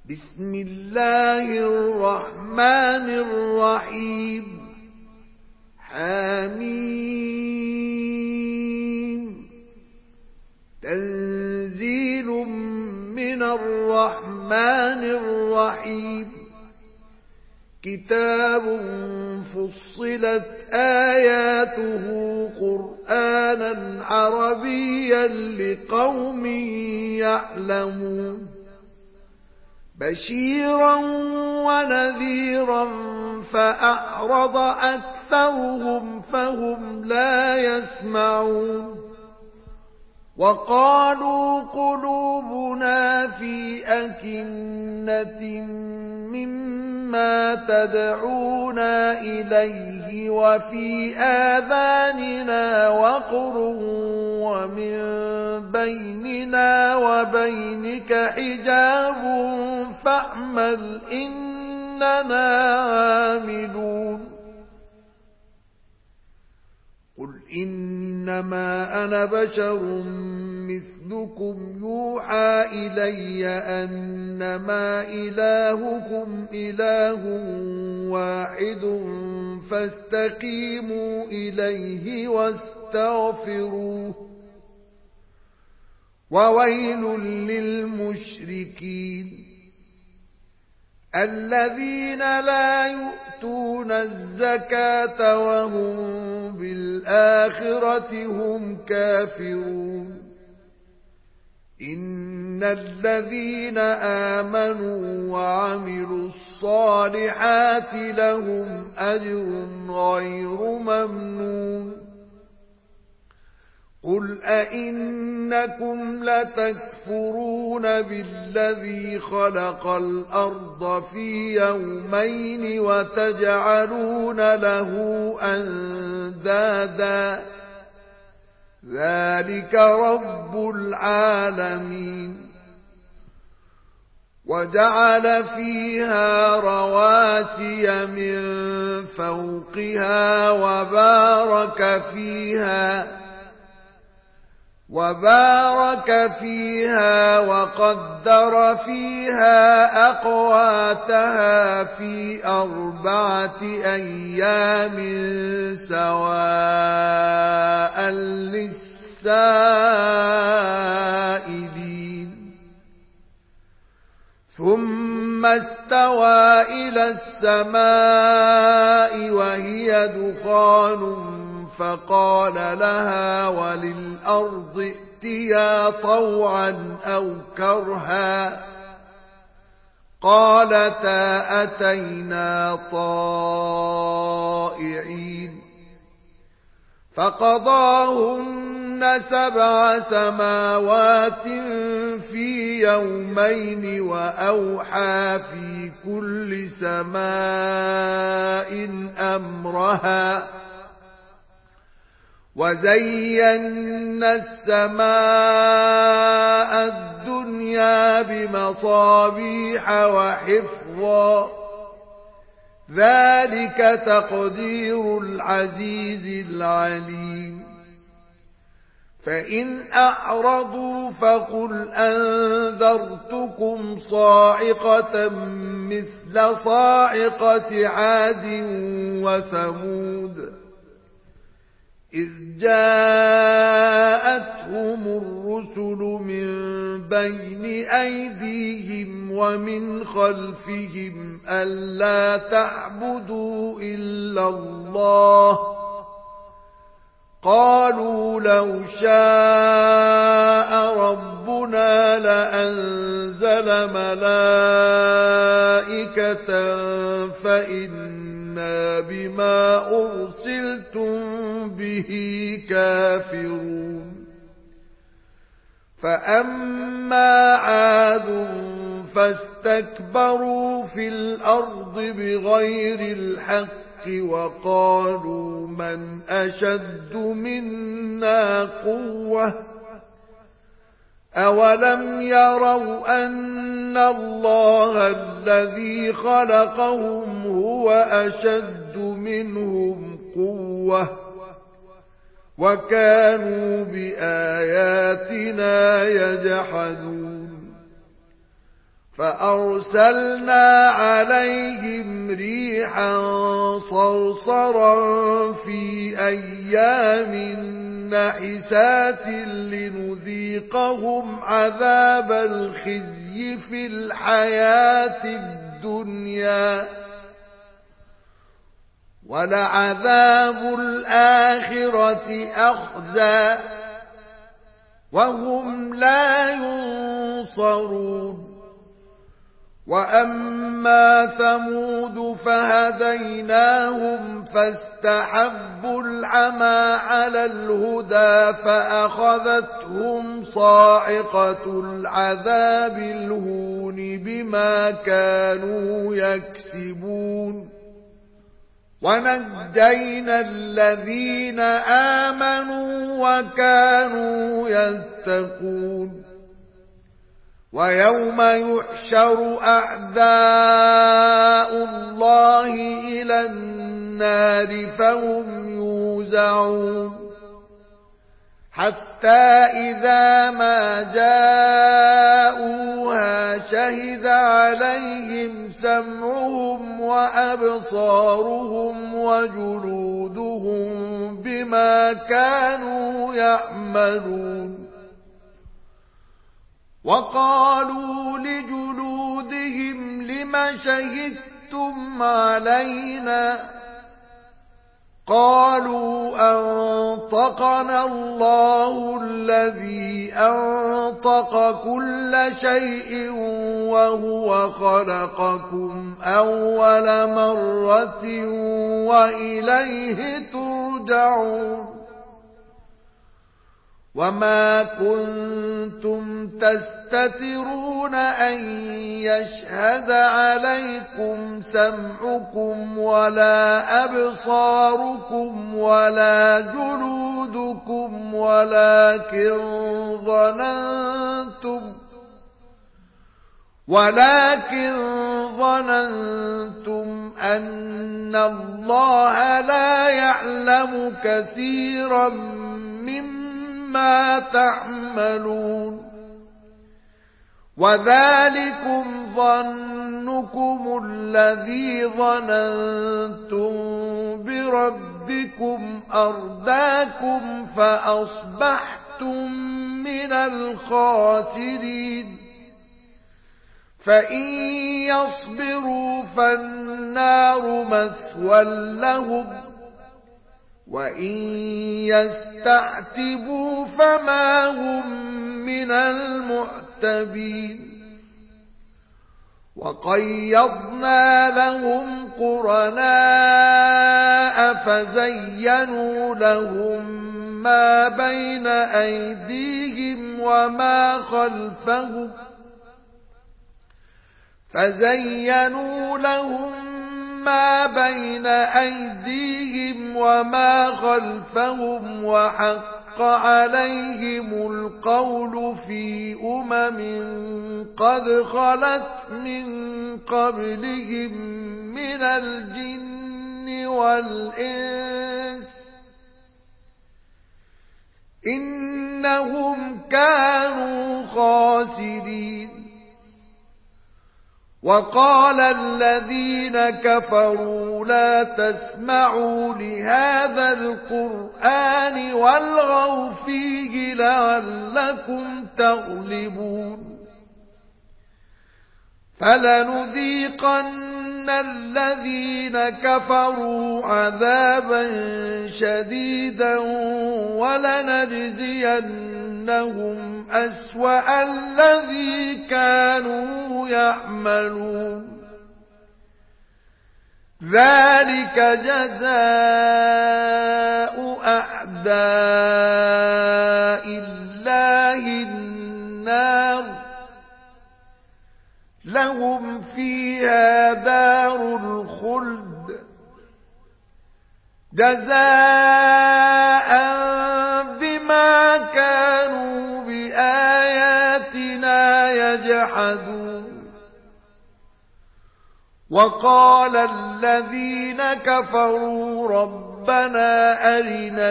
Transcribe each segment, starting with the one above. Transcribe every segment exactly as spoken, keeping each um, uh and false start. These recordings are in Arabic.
بسم الله الرحمن الرحيم حميم تنزيل من الرحمن الرحيم كتاب فصلت آياته قرآنا عربيا لقوم يعلمون بشيرا ونذيرا فأعرض أكثرهم فهم لا يسمعون وقالوا قلوبنا في أكنة مما تدعونا إليه وفي آذاننا وقر ومن بيننا وبينك حجاب فاعمل إننا عاملون قل إنما أنا بشر مثلكم يوحى إلي أنما إلهكم إله واحد فاستقيموا إليه واستغفروه وويل للمشركين الذين لا يؤتون الزكاة وهم بالآخرة هم كافرون إن الذين آمنوا وعملوا الصالحات لهم أجر غير ممنون قل أئنكم لتكفرون بالذي خلق الأرض في يومين وتجعلون له أندادا ذلك رب العالمين وجعل فيها رواسي من فوقها وبارك فيها وبارك فيها وقدر فيها أقواتها في أربعة أيام سواء للسائلين ثم استوى إلى السماء وهي دخان فقال لها وللأرض ائتيا طوعا أو كرها قالتا أتينا طائعين فقضاهن سبع سماوات في يومين وأوحى في كل سماء أمرها وزينا السماء الدنيا بمصابيح وحفظا ذلك تقدير العزيز العليم فإن أعرضوا فقل أنذرتكم صاعقة مثل صاعقة عاد وثمود إذ جاءتهم الرسل من بين أيديهم ومن خلفهم ألا تعبدوا إلا الله قالوا لو شاء ربنا لأنزل ملائكة فإنا بما أرسلتم به كافرون فأما عاد فاستكبروا في الأرض بغير الحق وقالوا من أشد منا قوة أولم يروا أن الله الذي خلقهم هو أشد منهم قوة وكانوا بآياتنا يجحدون فأرسلنا عليهم ريحا صرصرا في أيام نحسات لنذيقهم عذاب الخزي في الحياة الدنيا ولعذاب الآخرة أخزى وهم لا ينصرون وأما ثمود فهديناهم فاستحبوا العمى على الهدى فأخذتهم صاعقة العذاب الهون بما كانوا يكسبون ونجينا الذين آمنوا وكانوا يتقون ويوم يحشر أعداء الله إلى النار فهم يوزعون حتى إذا ما جاءوها شهد عليهم سمعهم وأبصارهم وجلودهم بما كانوا يعملون وقالوا لجلودهم لم شهدتم علينا قالوا أنطقنا الله الذي أنطق كل شيء وهو خلقكم أول مرة وإليه ترجعون وما كنتم تستترون أن يشهد عليكم سمعكم ولا أبصاركم ولا جلودكم ولكن ظننتم ولكن ظننتم أن الله لا يعلم كثيرا مما ما تعملون وذلكم ظنكم الذي ظننتم بربكم أرداكم فأصبحتم من الخاسرين فإن يصبروا فالنار مثوى لهم وَإِن يَسْتَعْتِبُوا فَمَا هُمْ مِنَ الْمُعْتَبِينَ وَقَيَّضْنَا لَهُمْ قُرَنَاءَ فَزَيَّنُوا لَهُم مَّا بَيْنَ أَيْدِيهِمْ وَمَا خَلْفَهُمْ فَزَيَّنُوا لَهُم ما بين أيديهم وما خلفهم وحق عليهم القول في أمم قد خلت من قبلهم من الجن والإنس إنهم كانوا خاسرين وقال الذين كفروا لا تسمعوا لهذا القرآن والغوا فيه لعلكم تغلبون فلنذيقن الذين كفروا عذابا شديدا ولنجزينهم أسوأ الذي كانوا يعملون ذلك جزاء أعداء الله النار لهم فيها دار الخلد جزاء بما كانوا بآياتنا يجحدون وقال الذين كفروا ربنا أرنا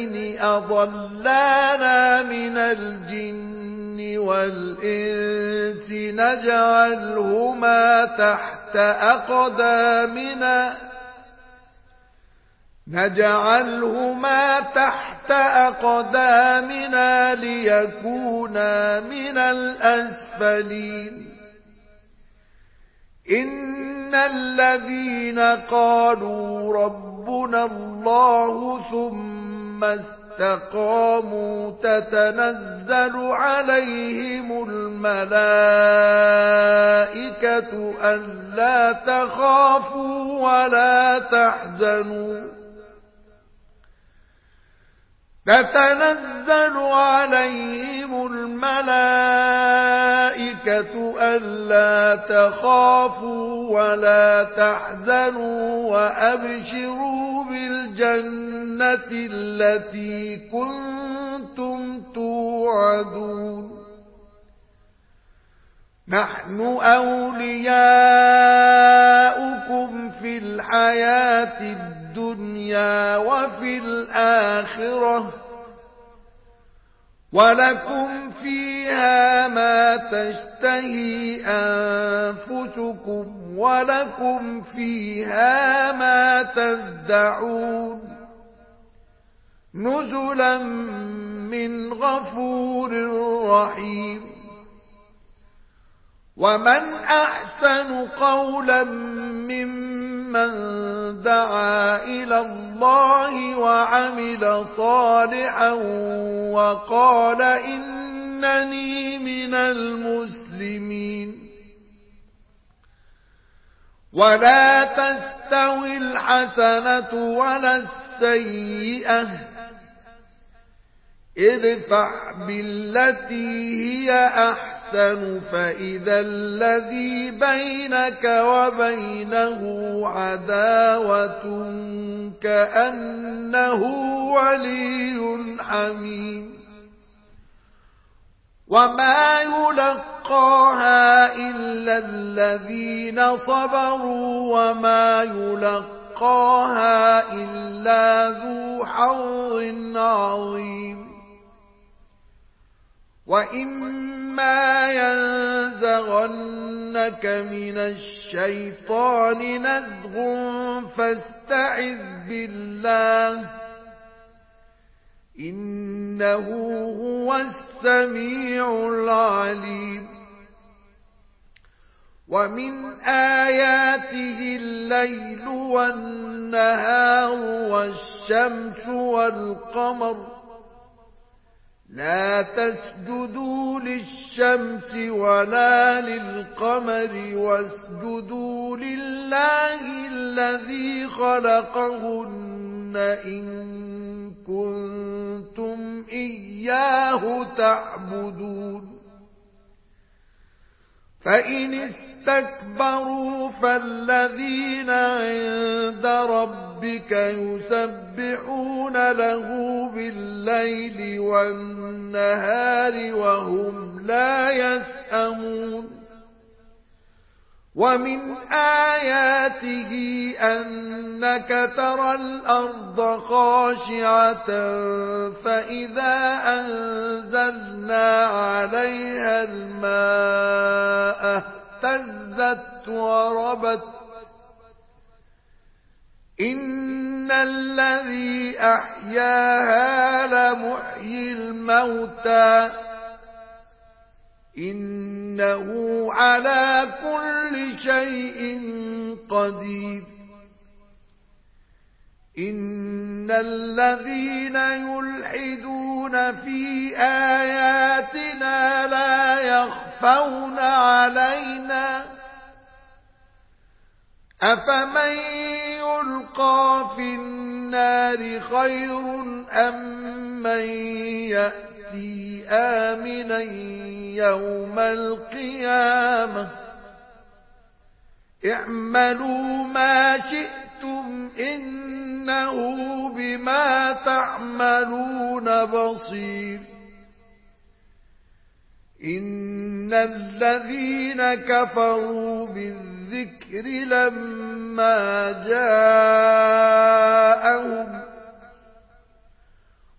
الذين أضلانا من الجن والإنس الْإِنسِ نَجْعَلْهُمَا تَحْتَ أَقْدَامِنَا نَجْعَلْهُمَا تَحْتَ أَقْدَامِنَا لِيَكُونَا مِنَ الْأَسْفَلِينَ إِنَّ الَّذِينَ قَالُوا رَبُّنَا اللَّهُ ثُمَّ اسْتَقَامُوا تَتَنَزَّلُ عَلَيْهِمُ الْمَلَائِكَةُ أَلَّا تَخَافُوا وَلَا تَحْزَنُوا تتنزل عليهم الملائكة ألا تخافوا ولا تحزنوا وأبشروا بالجنة التي كنتم توعدون نحن أولياؤكم في الحياة الدنيا وفي الآخرة ولكم فيها ما تشتهي أنفسكم ولكم فيها ما تدعون نزلا من غفور رحيم ومن أحسن قولا ممن دعا إلى الله وعمل صالحا وقال إنني من المسلمين ولا تستوي الحسنة ولا السيئة ادفع بالتي هي أحسن فإذا الذي بينك وبينه عداوة كأنه ولي حميم وما يلقاها إلا الذين صبروا وما يلقاها إلا ذو حظ عظيم وإما ينزغنك من الشيطان نزغ فاستعذ بالله إنه هو السميع العليم ومن آياته الليل والنهار والشمس والقمر لا تسجدوا للشمس ولا للقمر واسجدوا لله الذي خلقهن إن كنتم إياه تعبدون فإن استكبروا فالذين عند ربك يسبحون له بالليل والنهار وهم لا يسأمون ومن آياته أنك ترى الأرض خاشعة فإذا أنزلنا عليها الماء اهتزت وربت إن الذي أحياها لمحيي الموتى إنه على كل شيء قدير إن الذين يلحدون في آياتنا لا يخفون علينا أفمن يلقى في النار خير أم من يأتي آمنا يوم القيامة اعملوا ما شئتم إنه بما تعملون بصير إن الذين كفروا بالذكر لما جاءهم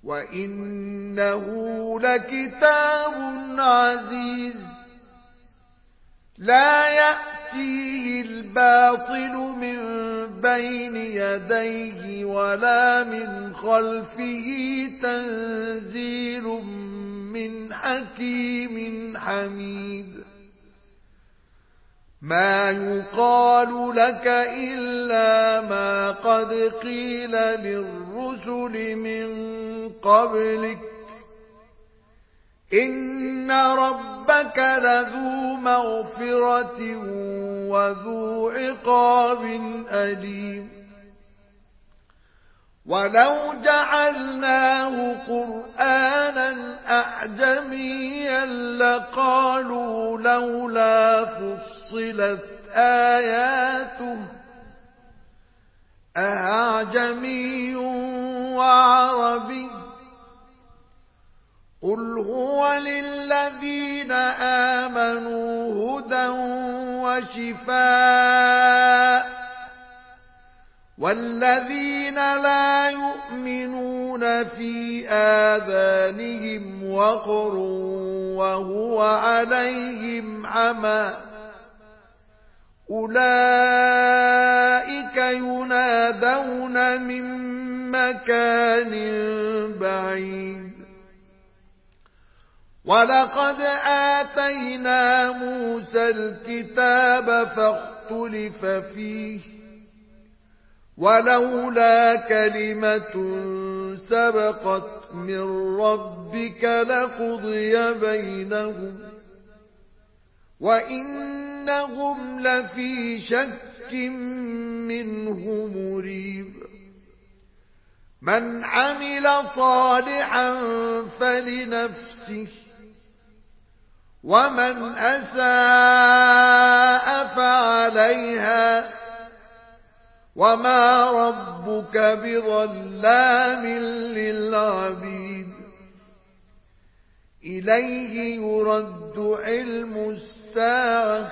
وإنه لكتاب عزيز لا يأتيه الباطل من بين يديه ولا من خلفه تنزيل من حكيم حميد ما يقال لك إلا ما قد قيل للرسل من قبلك إن ربك لذو مغفرة وذو عقاب أليم ولو جعلناه قرآنا أعجميا لقالوا لولا فصلت آياته أعجمي وعربي قل هو للذين آمنوا هدى وشفاء والذين لا يؤمنون في آذانهم وقر وهو عليهم عمى أولئك ينادون من مكان بعيد ولقد آتينا موسى الكتاب فاختلف فيه ولولا كلمة سبقت من ربك لقضي بينهم وإنهم لفي شك منه مريب من عمل صالحا فلنفسه ومن أساء فعليها وما ربك بظلام للعبيد إليه يرد علم الساعة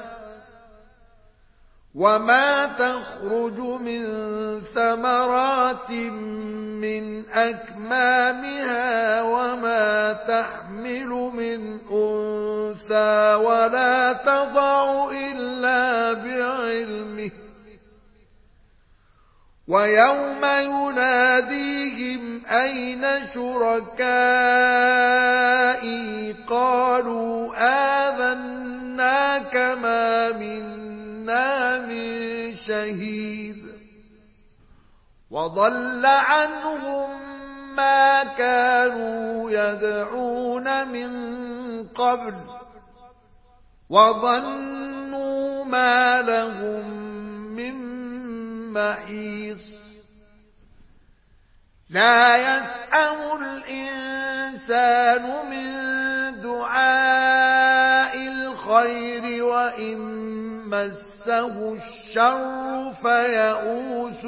وما تخرج من ثمرات من أكمامها وما تحمل من أنثى ولا تضع إلا بعلمه ويوم يناديهم أين شركائي قالوا آذناك ما منا من شهيد وضل عنهم ما كانوا يدعون من قبل وظنوا ما لهم من محيص لا يسأم الإنسان من دعاء الخير وإن مسه الشر فيئوس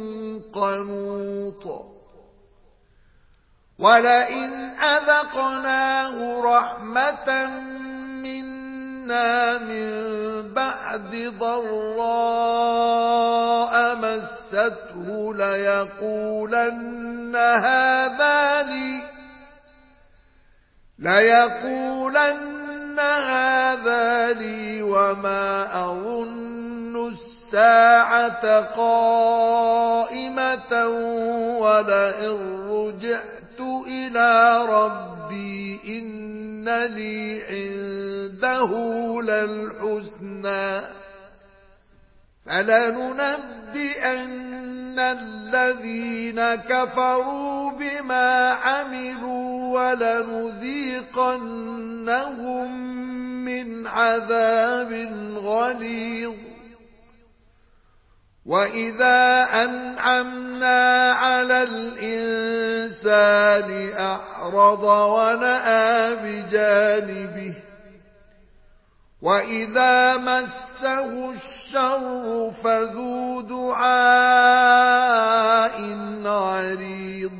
قنوط ولئن أذقناه رحمة منا من بعد ضراء مسته ليقولن هذا لي ليقولن هذا لي وما أظن الساعة قائمة ولئن رجعت إلى ربي إن لي عنده للحسنى فلننبئن الذين كفروا بما عملوا ولنذيقنهم من عذاب غليظ وإذا أنعمنا على الإنسان أعرض ونأى بجانبه وإذا مسه الشر فذو دعاء عريض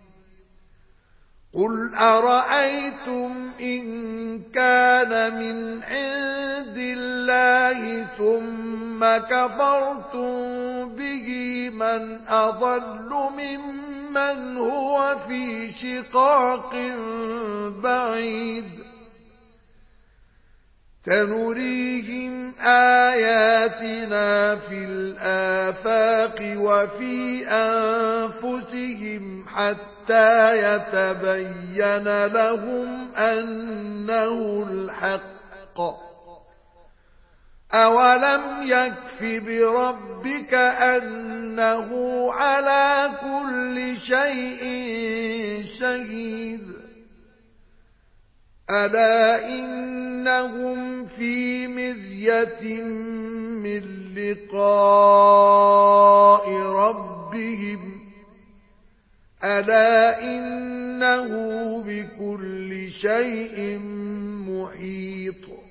قل أرأيتم إن كان من عند الله ثم كفرتم به من أضل ممن هو في شقاق بعيد سنريهم آياتنا في الآفاق وفي أنفسهم حتى يتبين لهم أنه الحق. أولم يكف بربك أنه على كل شيء شهيد. ألا إنهم في مرية من لقاء ربهم ألا إنه بكل شيء محيط.